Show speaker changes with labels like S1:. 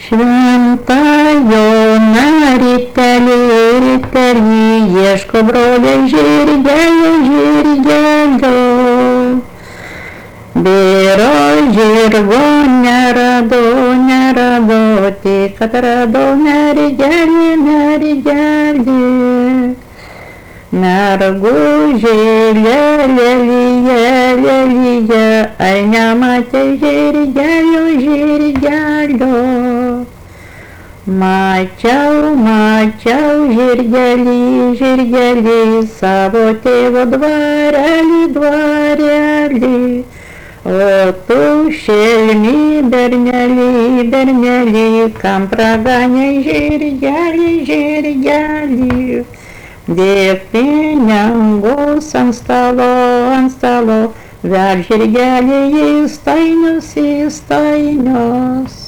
S1: Šventajo ritelį, ritelį, ieško brolio žirgelio, žirgelio. Bėro žirgo nerado, nerado, tik atradau mergelį, mergelį. Mergužėlė, lelyje, lelyje, ar nematė žirgelio, žirgelio? Mačiau, mačiau žirgelį, žirgelį, savo tėvo dvarelį, dvarelį. O tu šelmi, bernelį, bernelį, kam praganė žirgelį, žirgelį. Dėk pinigus ant stalo, ver žirgelį į stainius, į stainius.